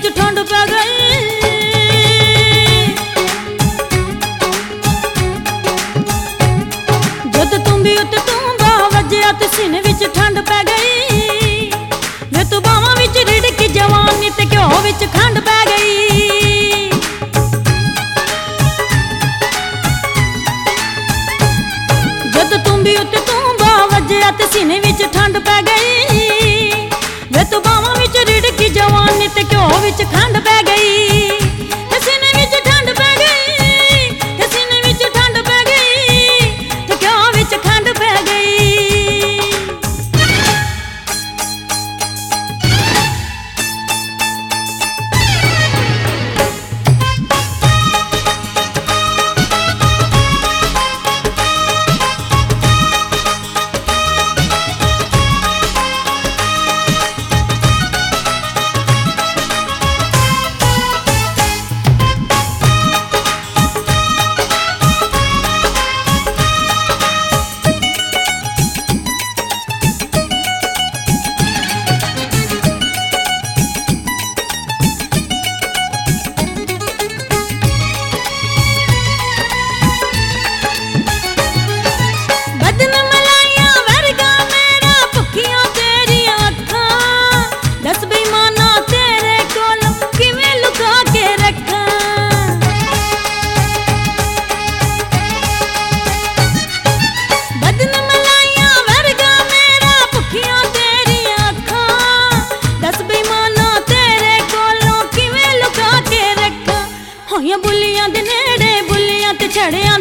विच ठंड पै गई। जद तुम्बी उत्ते तूंबा वज्जिया ते सीने विच ठंड पै गई। वे तू बावां विच रिड़की जवानी ते घ्यो विच खंड पै गई। जद तुम्बी उत्ते तूंबा वज्जिया ते सीने विच ठंड पै गई। वे तू बावां विच रिड़की जवानी ते घ्यो विच खंड पै गई। ते सीने विच ठंड पै गई, ते सीने विच ठंड पै गई, ते घ्यो विच खंड पै गई। बुलियां दे नेड़े बुलियां ते छड़िया